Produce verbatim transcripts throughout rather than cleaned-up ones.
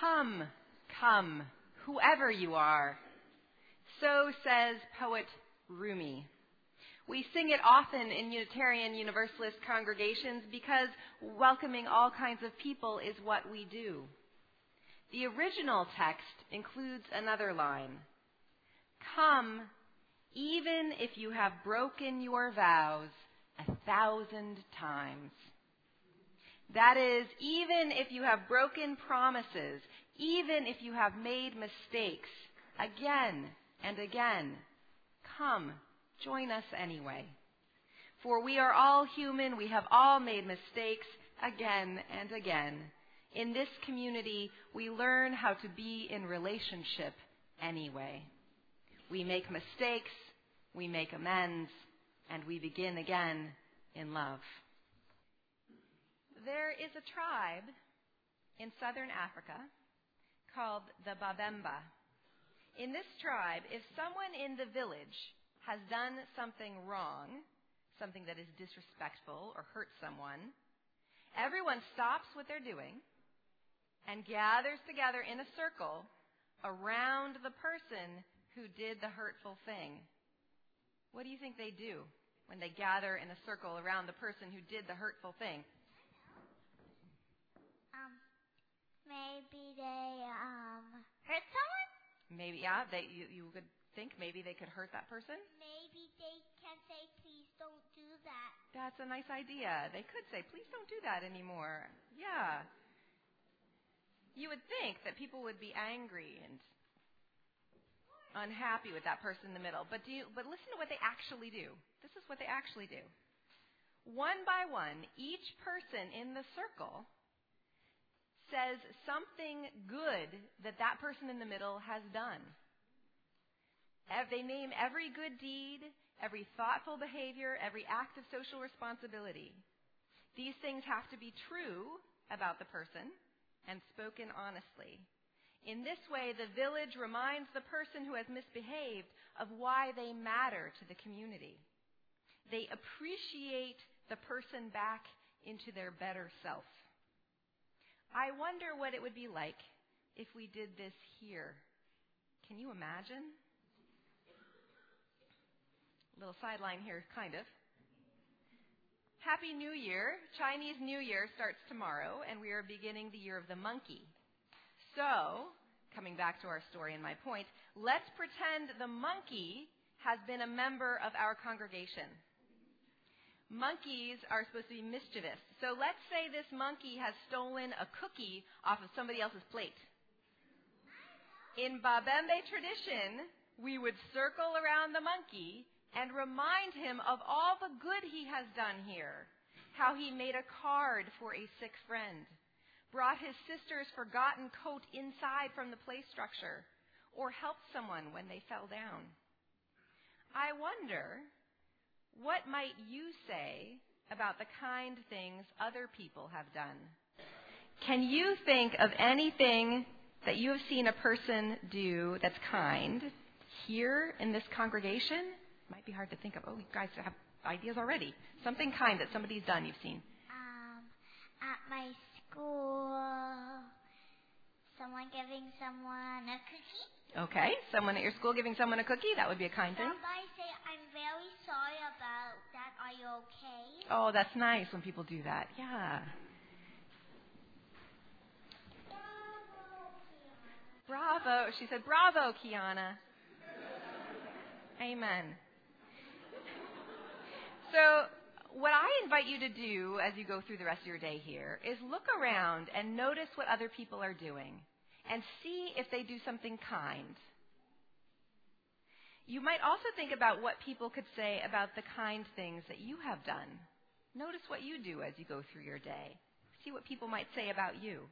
Come, come, whoever you are. So says poet Rumi. We sing it often in Unitarian Universalist congregations because welcoming all kinds of people is what we do. The original text includes another line. Come, even if you have broken your vows a thousand times. That is, even if you have broken promises, even if you have made mistakes, again and again, come, join us anyway. For we are all human, we have all made mistakes again and again. In this community, we learn how to be in relationship anyway. We make mistakes, we make amends, and we begin again in love. There is a tribe in southern Africa called the Babemba. In this tribe, if someone in the village has done something wrong, something that is disrespectful or hurt someone, everyone stops what they're doing and gathers together in a circle around the person who did the hurtful thing. What do you think they do when they gather in a circle around the person who did the hurtful thing? Um, maybe they um hurt someone? Maybe, yeah. They you, you could think maybe they could hurt that person. Maybe they can say, "Please don't do that." That's a nice idea. They could say, "Please don't do that anymore." Yeah. You would think that people would be angry and unhappy with that person in the middle, but do you, but listen to what they actually do. This is what they actually do. One by one, each person in the circle says something good that that person in the middle has done. They name every good deed, every thoughtful behavior, every act of social responsibility. These things have to be true about the person and spoken honestly. In this way, the village reminds the person who has misbehaved of why they matter to the community. They appreciate the person back into their better self. I wonder what it would be like if we did this here. Can you imagine? A little sideline here, kind of. Happy New Year. Chinese New Year starts tomorrow, and we are beginning the year of the monkey. So, coming back to our story and my point, let's pretend the monkey has been a member of our congregation. Monkeys are supposed to be mischievous. So let's say this monkey has stolen a cookie off of somebody else's plate. In Babembe tradition, we would circle around the monkey and remind him of all the good he has done here. How he made a card for a sick friend, brought his sister's forgotten coat inside from the play structure, or helped someone when they fell down. I wonder, what might you say about the kind things other people have done? Can you think of anything that you have seen a person do that's kind here in this congregation? It might be hard to think of. Oh, you guys have ideas already. Something kind that somebody's done you've seen. Um, at my school, someone giving someone a cookie. Okay, someone at your school giving someone a cookie, that would be a kind thing. Somebody say, "I'm very sorry about that. Are you okay?" Oh, that's nice when people do that. Yeah. Bravo, Bravo. She said, "Bravo, Kiana." Amen. So what I invite you to do as you go through the rest of your day here is look around and notice what other people are doing and see if they do something kind. You might also think about what people could say about the kind things that you have done. Notice what you do as you go through your day. See what people might say about you.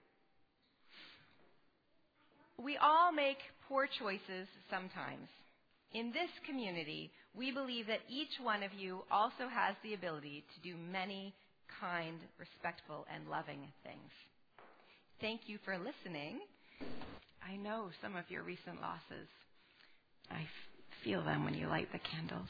We all make poor choices sometimes. In this community, we believe that each one of you also has the ability to do many kind, respectful, and loving things. Thank you for listening. I know some of your recent losses. I f- feel them when you light the candles.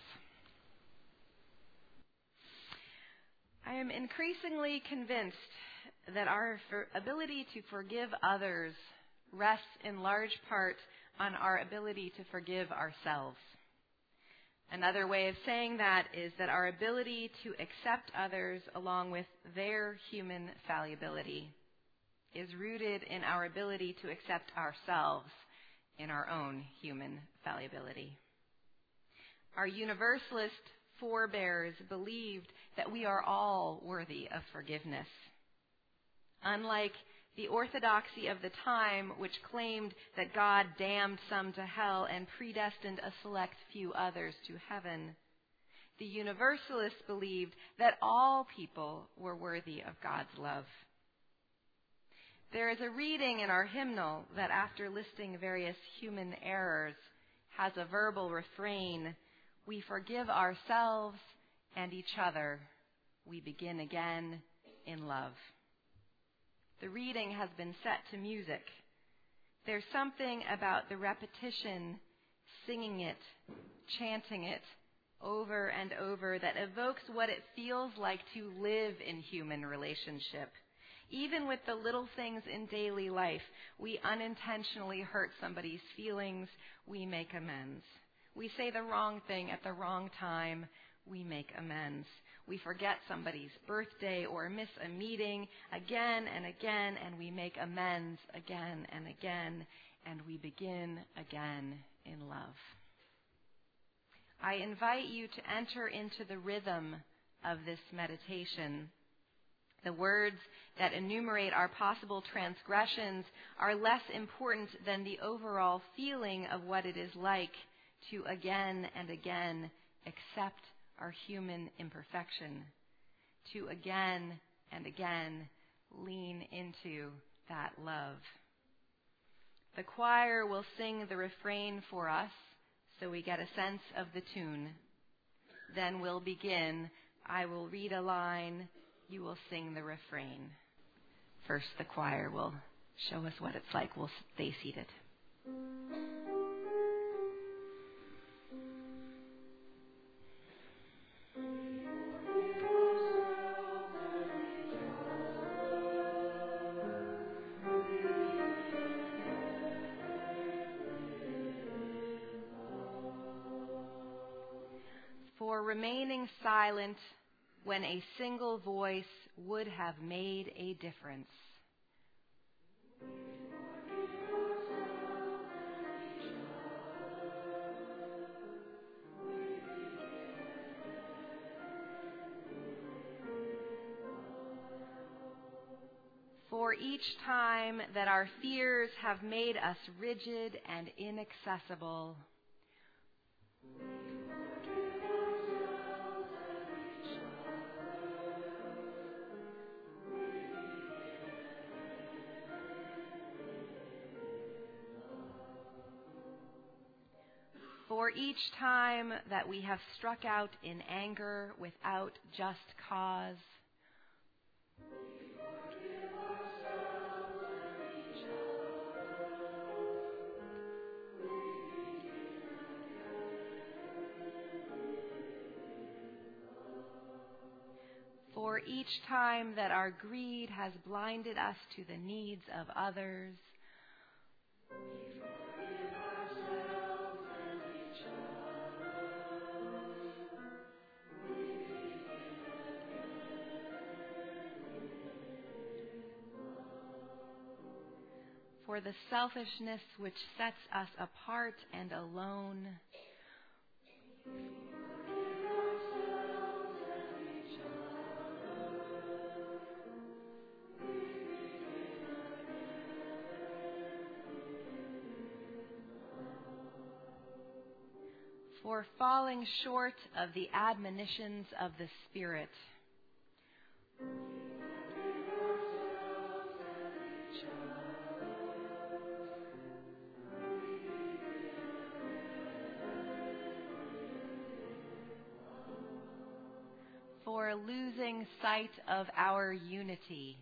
I am increasingly convinced that our for- ability to forgive others rests in large part on our ability to forgive ourselves. Another way of saying that is that our ability to accept others along with their human fallibility is rooted in our ability to accept ourselves in our own human fallibility. Our Universalist forebears believed that we are all worthy of forgiveness. Unlike the orthodoxy of the time, which claimed that God damned some to hell and predestined a select few others to heaven, the Universalists believed that all people were worthy of God's love. There is a reading in our hymnal that, after listing various human errors, has a verbal refrain: we forgive ourselves and each other. We begin again in love. The reading has been set to music. There's something about the repetition, singing it, chanting it over and over that evokes what it feels like to live in human relationship. Even with the little things in daily life, we unintentionally hurt somebody's feelings, we make amends. We say the wrong thing at the wrong time, we make amends. We forget somebody's birthday or miss a meeting again and again, and we make amends again and again, and we begin again in love. I invite you to enter into the rhythm of this meditation. The words that enumerate our possible transgressions are less important than the overall feeling of what it is like to again and again accept our human imperfection, to again and again lean into that love. The choir will sing the refrain for us so we get a sense of the tune. Then we'll begin. I will read a line, you will sing the refrain. First, the choir will show us what it's like. We'll stay seated. For remaining silent when a single voice would have made a difference. For each time that our fears have made us rigid and inaccessible. For each time that we have struck out in anger without just cause. For each time that our greed has blinded us to the needs of others. For the selfishness which sets us apart and alone. For falling short of the admonitions of the Spirit. For losing sight of our unity.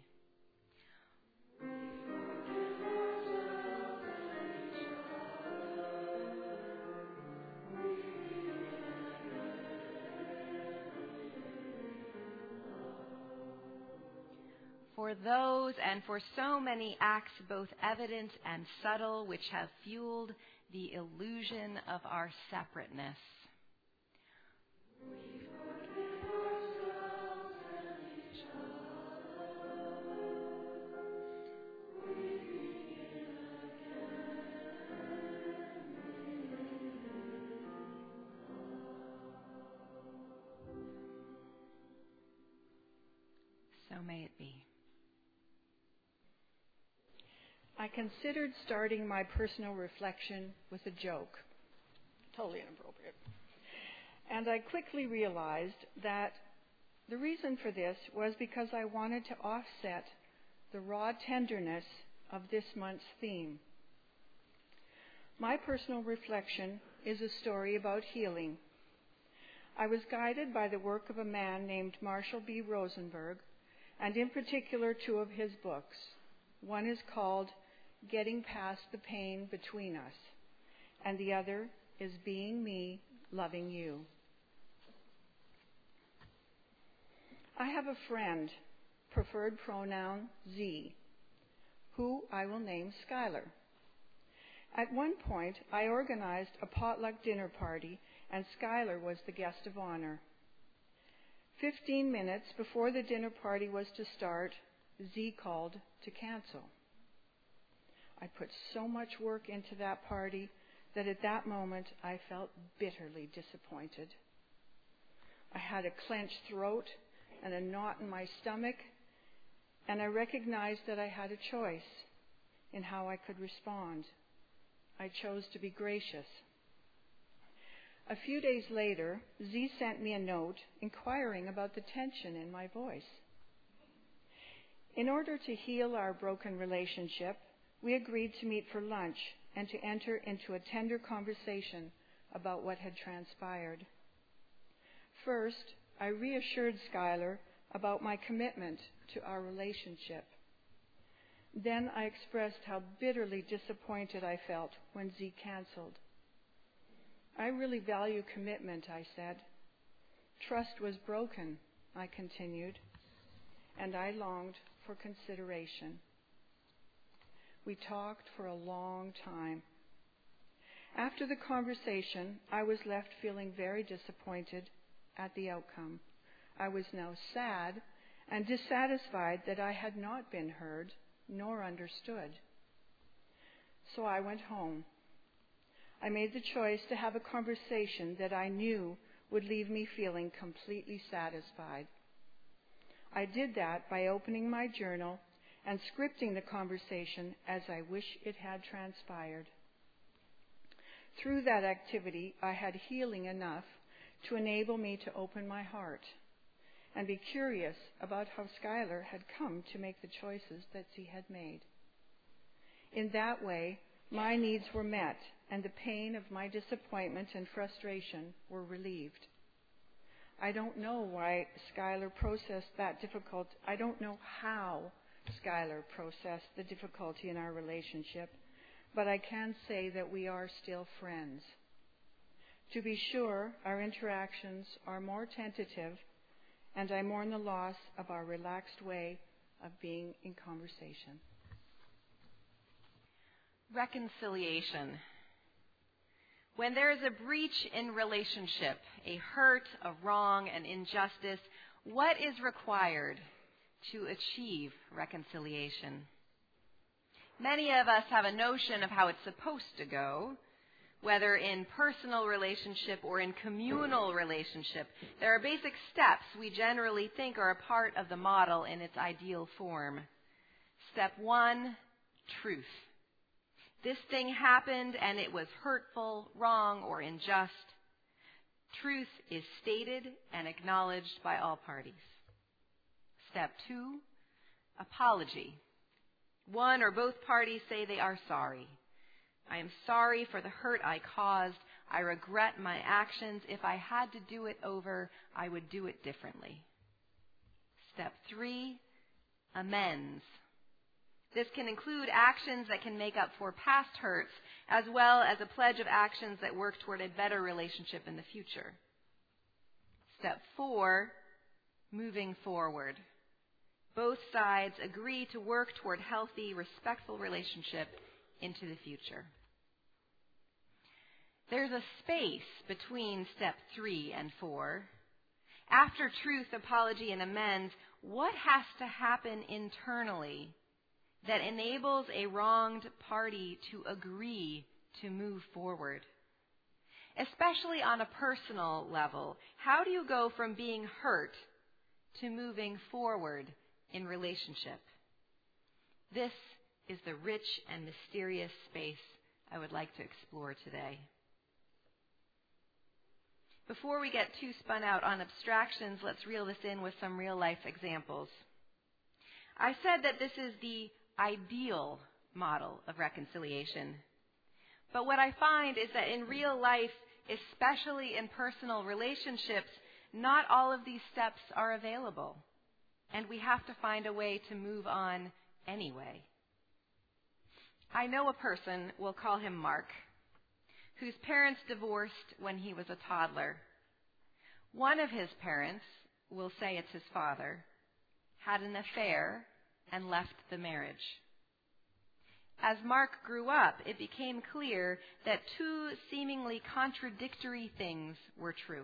for those and for so many acts both evident and subtle which have fueled the illusion of our separateness. We forgive ourselves and each other. We begin again. So may it be. I considered starting my personal reflection with a joke. Totally inappropriate. And I quickly realized that the reason for this was because I wanted to offset the raw tenderness of this month's theme. My personal reflection is a story about healing. I was guided by the work of a man named Marshall B. Rosenberg, and in particular two of his books. One is called Getting Past the Pain Between Us, and the other is Being Me, Loving You. I have a friend, preferred pronoun Z, who I will name Skylar. At one point, I organized a potluck dinner party, and Skylar was the guest of honor. Fifteen minutes before the dinner party was to start, Z called to cancel. I put so much work into that party that at that moment I felt bitterly disappointed. I had a clenched throat and a knot in my stomach, and I recognized that I had a choice in how I could respond. I chose to be gracious. A few days later, Z sent me a note inquiring about the tension in my voice. In order to heal our broken relationship, we agreed to meet for lunch and to enter into a tender conversation about what had transpired. First, I reassured Skylar about my commitment to our relationship. Then I expressed how bitterly disappointed I felt when Z canceled. I really value commitment, I said. Trust was broken, I continued, and I longed for consideration. We talked for a long time. After the conversation, I was left feeling very disappointed at the outcome. I was now sad and dissatisfied that I had not been heard nor understood. So I went home. I made the choice to have a conversation that I knew would leave me feeling completely satisfied. I did that by opening my journal and scripting the conversation as I wish it had transpired. Through that activity, I had healing enough to enable me to open my heart and be curious about how Skylar had come to make the choices that she had made. In that way, my needs were met, and the pain of my disappointment and frustration were relieved. I don't know why Skylar processed that difficult. I don't know how Skylar processed the difficulty in our relationship, but I can say that we are still friends. To be sure, our interactions are more tentative, and I mourn the loss of our relaxed way of being in conversation. Reconciliation. When there is a breach in relationship, a hurt, a wrong, an injustice, what is required to achieve reconciliation? Many of us have a notion of how it's supposed to go, whether in personal relationship or in communal relationship. There are basic steps we generally think are a part of the model in its ideal form. Step one, truth. This thing happened and it was hurtful, wrong, or unjust. Truth is stated and acknowledged by all parties. Step two, apology. One or both parties say they are sorry. I am sorry for the hurt I caused. I regret my actions. If I had to do it over, I would do it differently. Step three, amends. This can include actions that can make up for past hurts, as well as a pledge of actions that work toward a better relationship in the future. Step four, moving forward. Both sides agree to work toward healthy, respectful relationship into the future. There's a space between step three and four. After truth, apology, and amends, what has to happen internally that enables a wronged party to agree to move forward? Especially on a personal level, how do you go from being hurt to moving forward in relationship? This is the rich and mysterious space I would like to explore today. Before we get too spun out on abstractions, let's reel this in with some real-life examples. I said that this is the ideal model of reconciliation. But what I find is that in real life, especially in personal relationships, not all of these steps are available. And we have to find a way to move on anyway. I know a person, we'll call him Mark, whose parents divorced when he was a toddler. One of his parents, we'll say it's his father, had an affair and left the marriage. As Mark grew up, it became clear that two seemingly contradictory things were true.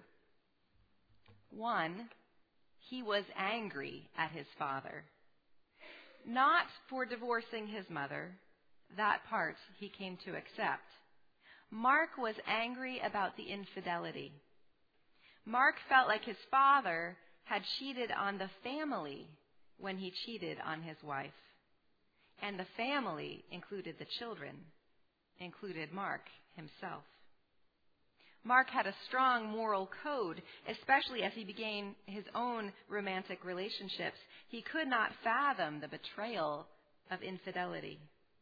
One, he was angry at his father, not for divorcing his mother. That part he came to accept. Mark was angry about the infidelity. Mark felt like his father had cheated on the family when he cheated on his wife. And the family included the children, included Mark himself. Mark had a strong moral code, especially as he began his own romantic relationships. He could not fathom the betrayal of infidelity.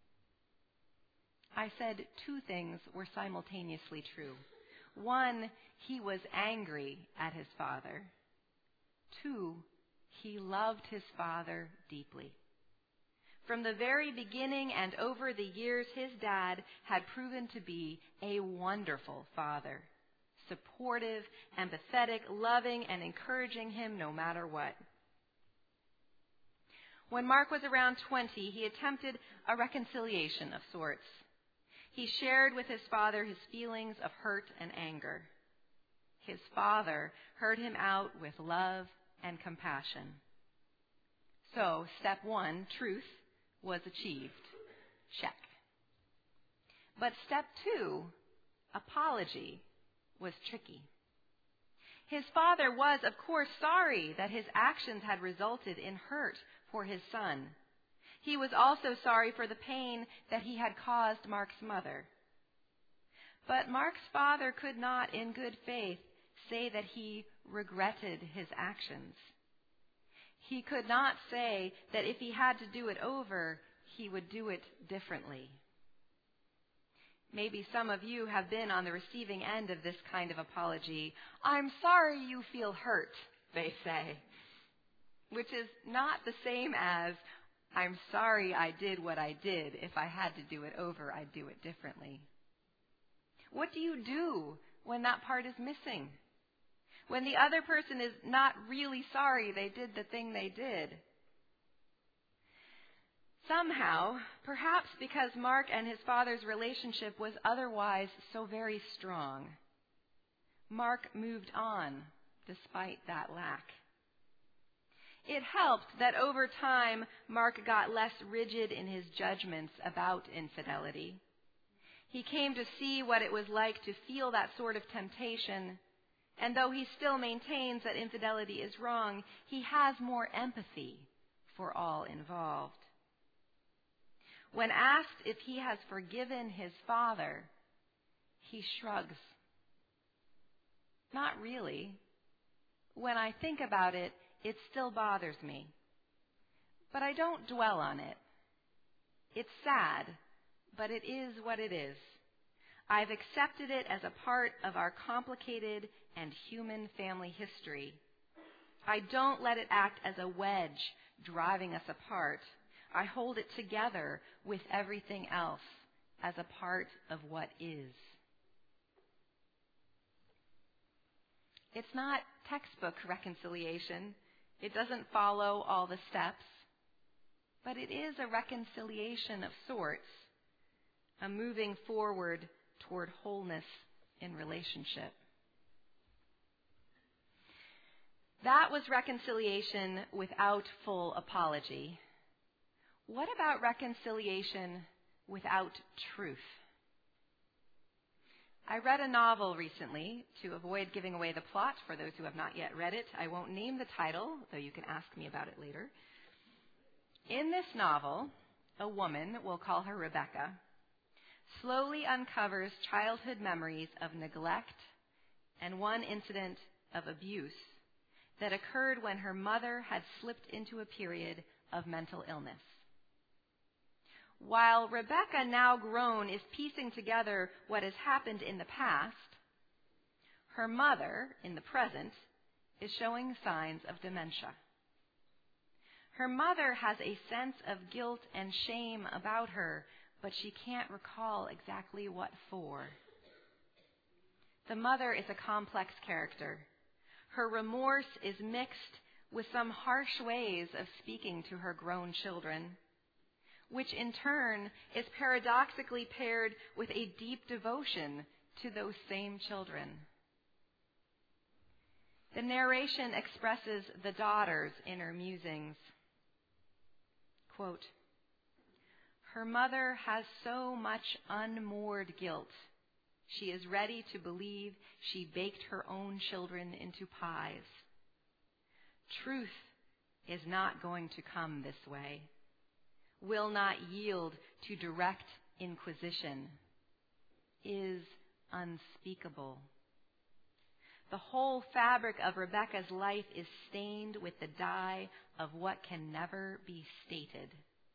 I said two things were simultaneously true. One, he was angry at his father. Two, he loved his father deeply. From the very beginning and over the years, his dad had proven to be a wonderful father, supportive, empathetic, loving, and encouraging him no matter what. When Mark was around twenty, he attempted a reconciliation of sorts. He shared with his father his feelings of hurt and anger. His father heard him out with love and compassion. So, step one, truth, was achieved. Check. But step two, apology, was tricky. His father was, of course, sorry that his actions had resulted in hurt for his son. He was also sorry for the pain that he had caused Mark's mother. But Mark's father could not, in good faith, say that he regretted his actions. He could not say that if he had to do it over, he would do it differently. Maybe some of you have been on the receiving end of this kind of apology. I'm sorry you feel hurt, they say, which is not the same as, I'm sorry I did what I did. If I had to do it over, I'd do it differently. What do you do when that part is missing? When the other person is not really sorry they did the thing they did? Somehow, perhaps because Mark and his father's relationship was otherwise so very strong, Mark moved on despite that lack. It helped that over time, Mark got less rigid in his judgments about infidelity. He came to see what it was like to feel that sort of temptation, and though he still maintains that infidelity is wrong, he has more empathy for all involved. When asked if he has forgiven his father, he shrugs. Not really. When I think about it, it still bothers me. But I don't dwell on it. It's sad, but it is what it is. I've accepted it as a part of our complicated and human family history. I don't let it act as a wedge driving us apart. I hold it together with everything else as a part of what is. It's not textbook reconciliation. It doesn't follow all the steps. but it is a reconciliation of sorts, a moving forward toward wholeness in relationship. That was reconciliation without full apology. What about reconciliation without truth? I read a novel recently. To avoid giving away the plot for those who have not yet read it, I won't name the title, though you can ask me about it later. In this novel, a woman, we'll call her Rebecca, slowly uncovers childhood memories of neglect and one incident of abuse that occurred when her mother had slipped into a period of mental illness. While Rebecca, now grown, is piecing together what has happened in the past, her mother, in the present, is showing signs of dementia. Her mother has a sense of guilt and shame about her, but she can't recall exactly what for. The mother is a complex character. Her remorse is mixed with some harsh ways of speaking to her grown children, which in turn is paradoxically paired with a deep devotion to those same children. The narration expresses the daughter's inner musings. Quote, "Her mother has so much unmoored guilt. She is ready to believe she baked her own children into pies. Truth is not going to come this way. Will not yield to direct inquisition, is unspeakable. The whole fabric of Rebecca's life is stained with the dye of what can never be stated."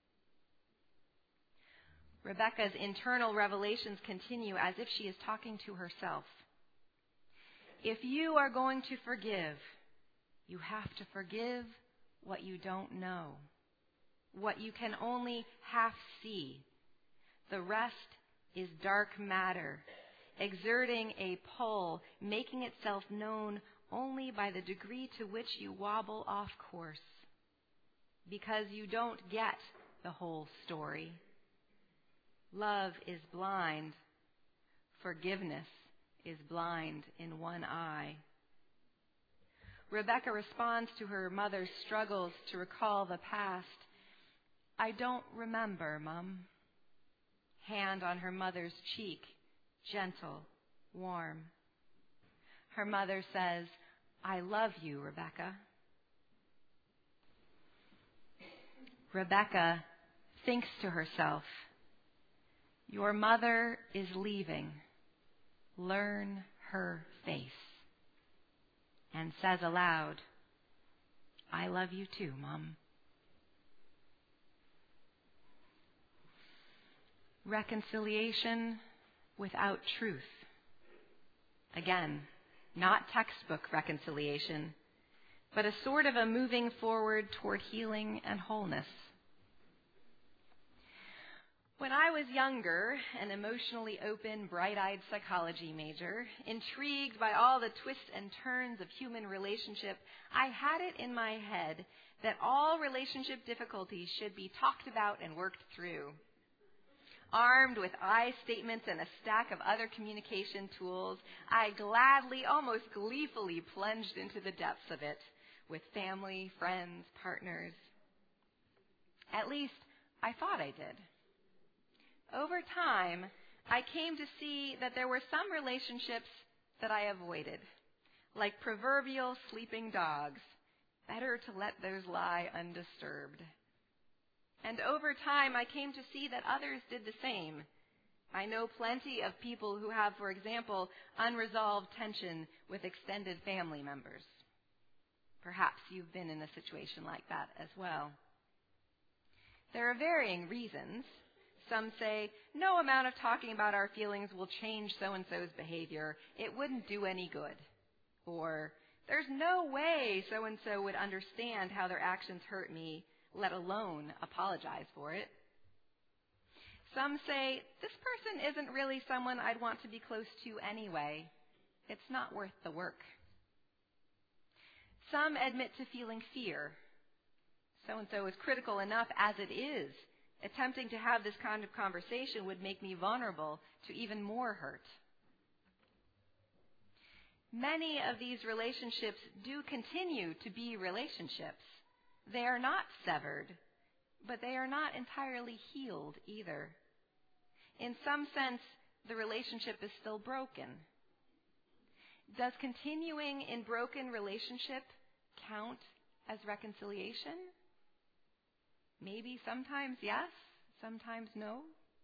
Rebecca's internal revelations continue as if she is talking to herself. If you are going to forgive, you have to forgive what you don't know, what you can only half see. The rest is dark matter, exerting a pull, making itself known only by the degree to which you wobble off course, because you don't get the whole story. Love is blind. Forgiveness is blind in one eye. Rebecca responds to her mother's struggles to recall the past. "I don't remember, Mum." Hand on her mother's cheek, gentle, warm. Her mother says, "I love you, Rebecca." Rebecca thinks to herself, "Your mother is leaving. Learn her face." And says aloud, "I love you too, Mom." Reconciliation without truth. Again, not textbook reconciliation, but a sort of a moving forward toward healing and wholeness. When I was younger, an emotionally open, bright-eyed psychology major, intrigued by all the twists and turns of human relationship, I had it in my head that all relationship difficulties should be talked about and worked through. Armed with I statements and a stack of other communication tools, I gladly, almost gleefully plunged into the depths of it with family, friends, partners. At least, I thought I did. Over time, I came to see that there were some relationships that I avoided, like proverbial sleeping dogs. Better to let those lie undisturbed. And over time, I came to see that others did the same. I know plenty of people who have, for example, unresolved tension with extended family members. Perhaps you've been in a situation like that as well. There are varying reasons. Some say, no amount of talking about our feelings will change so-and-so's behavior. It wouldn't do any good. Or, there's no way so-and-so would understand how their actions hurt me, let alone apologize for it. Some say, this person isn't really someone I'd want to be close to anyway. It's not worth the work. Some admit to feeling fear. So-and-so is critical enough as it is. Attempting to have this kind of conversation would make me vulnerable to even more hurt. Many of these relationships do continue to be relationships. They are not severed, but they are not entirely healed either. In some sense, the relationship is still broken. Does continuing in broken relationship count as reconciliation? Maybe sometimes yes, sometimes no.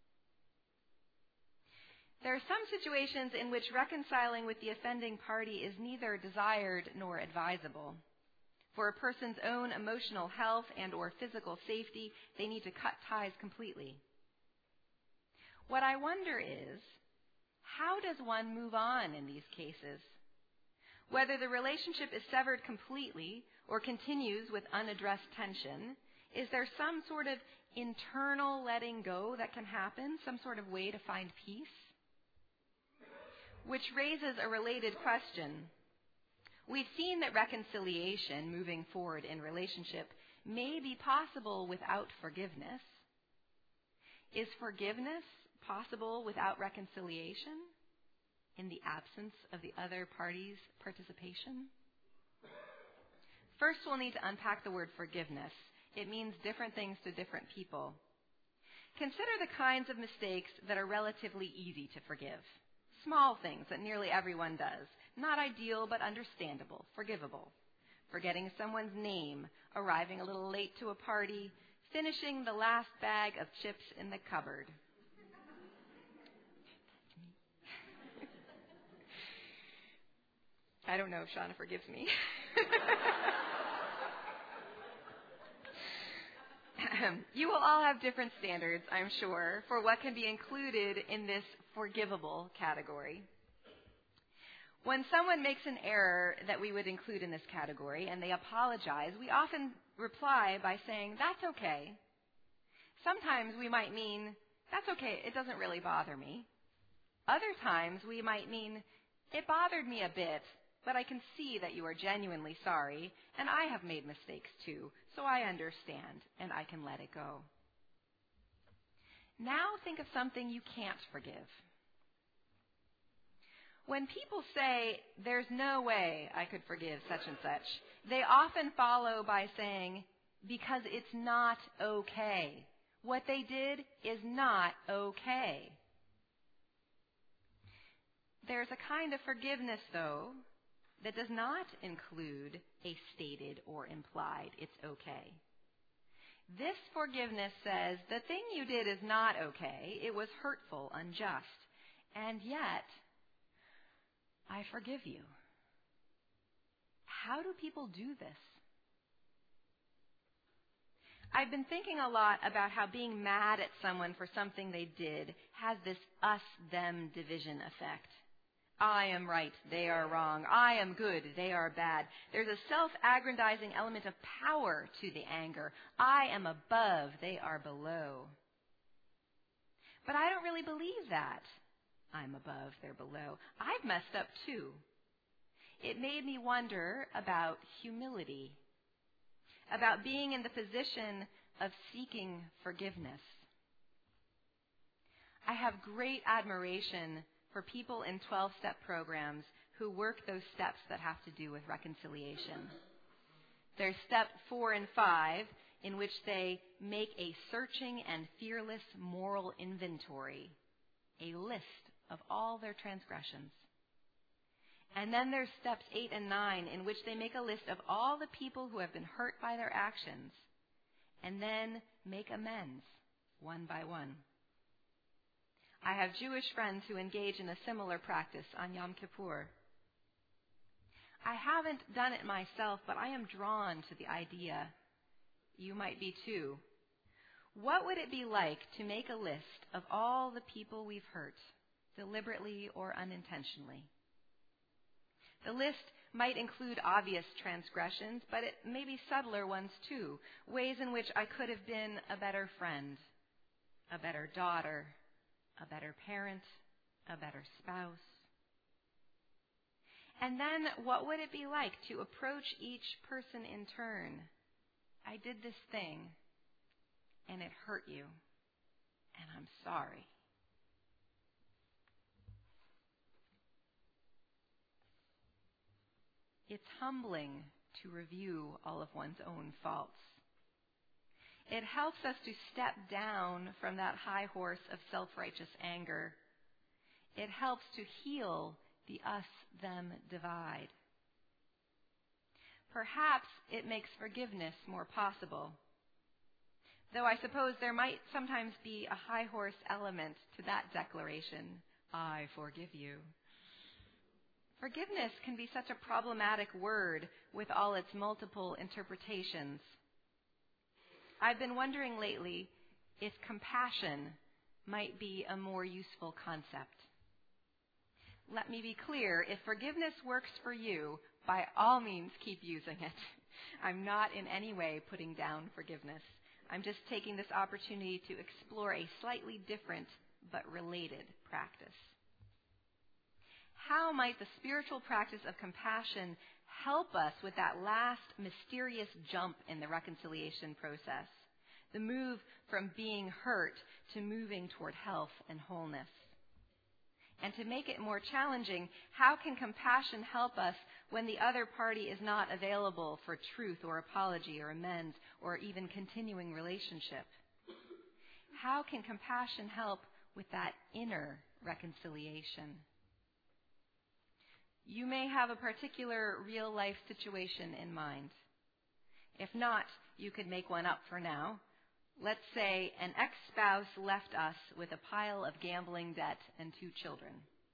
There are some situations in which reconciling with the offending party is neither desired nor advisable. For a person's own emotional health and or physical safety, they need to cut ties completely. What I wonder is, how does one move on in these cases? Whether the relationship is severed completely or continues with unaddressed tension, is there some sort of internal letting go that can happen, some sort of way to find peace? Which raises a related question. We've seen that reconciliation, moving forward in relationship, may be possible without forgiveness. Is forgiveness possible without reconciliation in the absence of the other party's participation? First, we'll need to unpack the word forgiveness. It means different things to different people. Consider the kinds of mistakes that are relatively easy to forgive. Small things that nearly everyone does. Not ideal, but understandable, forgivable. Forgetting someone's name, arriving a little late to a party, finishing the last bag of chips in the cupboard. I don't know if Shauna forgives me. You will all have different standards, I'm sure, for what can be included in this forgivable category. When someone makes an error that we would include in this category and they apologize, we often reply by saying, "That's okay." Sometimes we might mean, "That's okay, it doesn't really bother me." Other times we might mean, "It bothered me a bit, but I can see that you are genuinely sorry, and I have made mistakes too, so I understand, and I can let it go." Now think of something you can't forgive. When people say, "There's no way I could forgive such and such," they often follow by saying, "Because it's not okay. What they did is not okay." There's a kind of forgiveness, though, that does not include a stated or implied "it's okay." This forgiveness says, the thing you did is not okay, it was hurtful, unjust, and yet, I forgive you. How do people do this? I've been thinking a lot about how being mad at someone for something they did has this us-them division effect. I am right, they are wrong. I am good, they are bad. There's a self-aggrandizing element of power to the anger. I am above, they are below. But I don't really believe that. I'm above, they're below. I've messed up too. It made me wonder about humility, about being in the position of seeking forgiveness. I have great admiration for people in twelve-step programs who work those steps that have to do with reconciliation. There's step four and five, in which they make a searching and fearless moral inventory, a list of all their transgressions. And then there's steps eight and nine, in which they make a list of all the people who have been hurt by their actions, and then make amends one by one. I have Jewish friends who engage in a similar practice on Yom Kippur. I haven't done it myself, but I am drawn to the idea. You might be too. What would it be like to make a list of all the people we've hurt, deliberately or unintentionally? The list might include obvious transgressions, but it may be subtler ones too, ways in which I could have been a better friend, a better daughter, a better parent, a better spouse. And then what would it be like to approach each person in turn I did this thing, and it hurt you, and I'm sorry. It's humbling to review all of one's own faults. It helps us to step down from that high horse of self-righteous anger. It helps to heal the us-them divide. Perhaps it makes forgiveness more possible, though I suppose there might sometimes be a high horse element to that declaration, I forgive you. Forgiveness can be such a problematic word with all its multiple interpretations. I've been wondering lately if compassion might be a more useful concept. Let me be clear, if forgiveness works for you, by all means keep using it. I'm not in any way putting down forgiveness. I'm just taking this opportunity to explore a slightly different but related practice. How might the spiritual practice of compassion help us with that last mysterious jump in the reconciliation process, the move from being hurt to moving toward health and wholeness? And to make it more challenging, how can compassion help us when the other party is not available for truth or apology or amends or even continuing relationship? How can compassion help with that inner reconciliation? You may have a particular real-life situation in mind. If not, you could make one up for now. Let's say an ex-spouse left us with a pile of gambling debt and two children.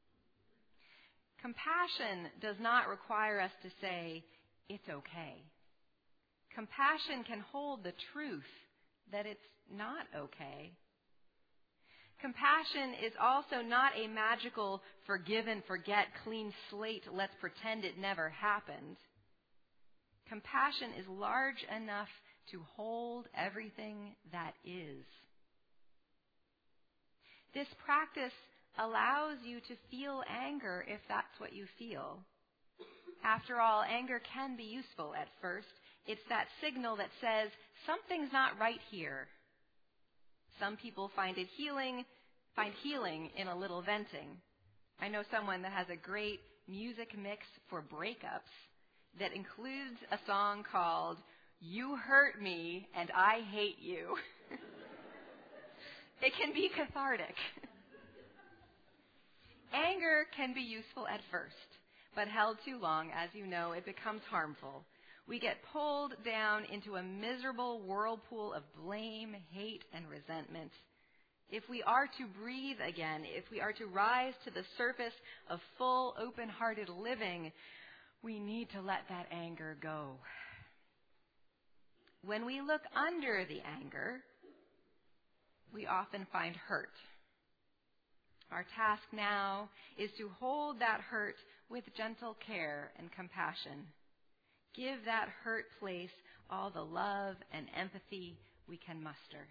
Compassion does not require us to say, it's okay. Compassion can hold the truth that it's not okay. Compassion is also not a magical forgive and forget, clean slate, let's pretend it never happened. Compassion is large enough to hold everything that is. This practice allows you to feel anger if that's what you feel. After all, anger can be useful at first. It's that signal that says, something's not right here. Some people find it healing, find healing in a little venting. I know someone that has a great music mix for breakups that includes a song called You Hurt Me and I Hate You. It can be cathartic. Anger can be useful at first, but held too long, as you know, it becomes harmful. We get pulled down into a miserable whirlpool of blame, hate, and resentment. If we are to breathe again, if we are to rise to the surface of full, open-hearted living, we need to let that anger go. When we look under the anger, we often find hurt. Our task now is to hold that hurt with gentle care and compassion. Give that hurt place all the love and empathy we can muster.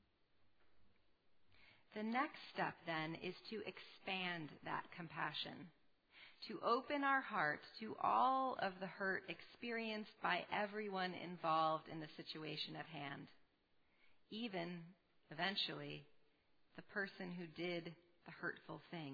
The next step, then, is to expand that compassion, to open our hearts to all of the hurt experienced by everyone involved in the situation at hand, even, eventually, the person who did the hurtful thing.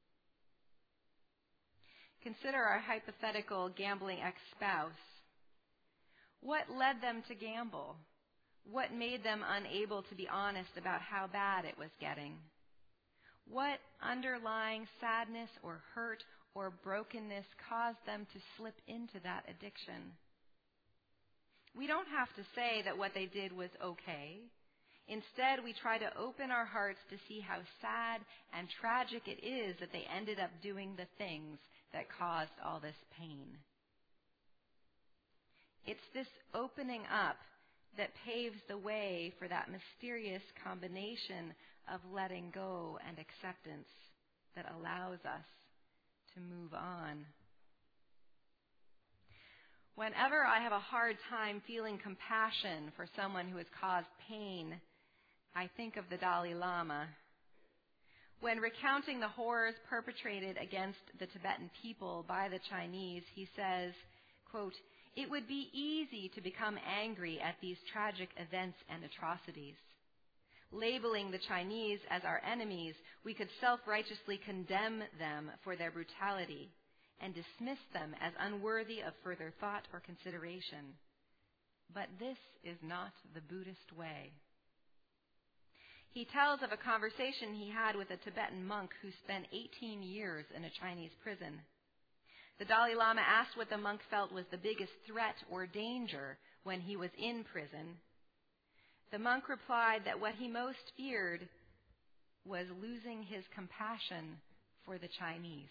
Consider our hypothetical gambling ex-spouse. What led them to gamble? What made them unable to be honest about how bad it was getting? What underlying sadness or hurt or brokenness caused them to slip into that addiction? We don't have to say that what they did was okay. Instead, we try to open our hearts to see how sad and tragic it is that they ended up doing the things that caused all this pain. It's this opening up that paves the way for that mysterious combination of letting go and acceptance that allows us to move on. Whenever I have a hard time feeling compassion for someone who has caused pain, I think of the Dalai Lama. When recounting the horrors perpetrated against the Tibetan people by the Chinese, he says, quote, It would be easy to become angry at these tragic events and atrocities. Labeling the Chinese as our enemies, we could self-righteously condemn them for their brutality and dismiss them as unworthy of further thought or consideration. But this is not the Buddhist way. He tells of a conversation he had with a Tibetan monk who spent eighteen years in a Chinese prison. The Dalai Lama asked what the monk felt was the biggest threat or danger when he was in prison. The monk replied that what he most feared was losing his compassion for the Chinese.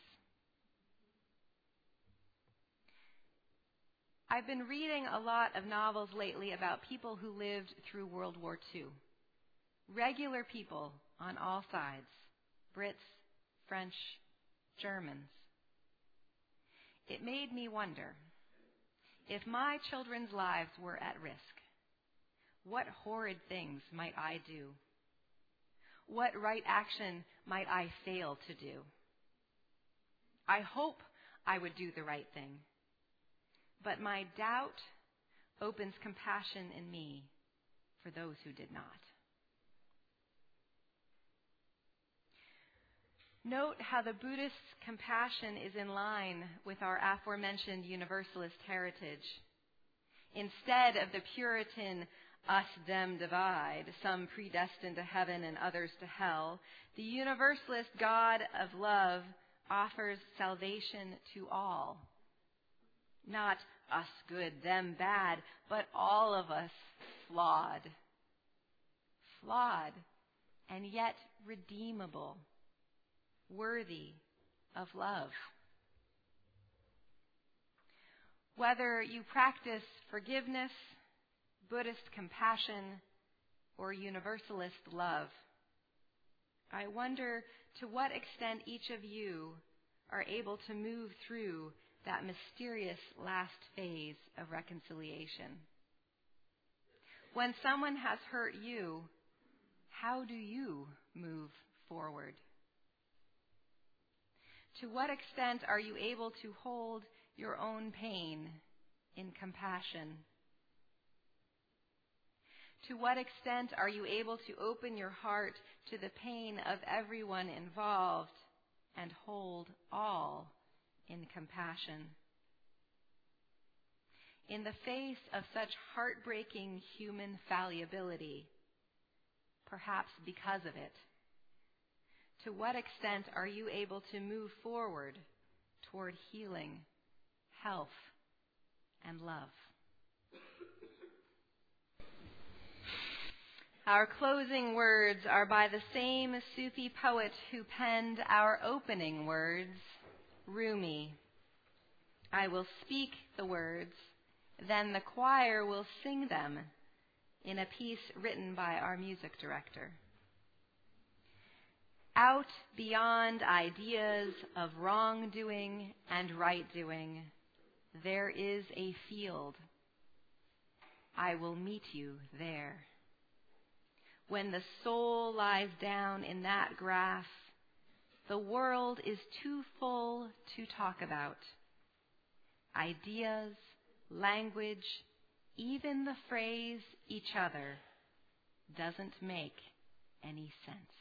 I've been reading a lot of novels lately about people who lived through World War Two. Regular people on all sides, Brits, French, Germans. It made me wonder, if my children's lives were at risk, what horrid things might I do? What right action might I fail to do? I hope I would do the right thing, but my doubt opens compassion in me for those who did not. Note how the Buddhist compassion is in line with our aforementioned Universalist heritage. Instead of the Puritan us-them divide, some predestined to heaven and others to hell, the Universalist God of love offers salvation to all. Not us good, them bad, but all of us flawed. Flawed and yet redeemable. Worthy of love. Whether you practice forgiveness, Buddhist compassion, or Universalist love, I wonder to what extent each of you are able to move through that mysterious last phase of reconciliation. When someone has hurt you, how do you move forward? To what extent are you able to hold your own pain in compassion? To what extent are you able to open your heart to the pain of everyone involved and hold all in compassion? In the face of such heartbreaking human fallibility, perhaps because of it, to what extent are you able to move forward toward healing, health, and love? Our closing words are by the same Sufi poet who penned our opening words, Rumi. I will speak the words, then the choir will sing them in a piece written by our music director. Out beyond ideas of wrongdoing and right-doing, there is a field. I will meet you there. When the soul lies down in that grass, the world is too full to talk about. Ideas, language, even the phrase each other doesn't make any sense.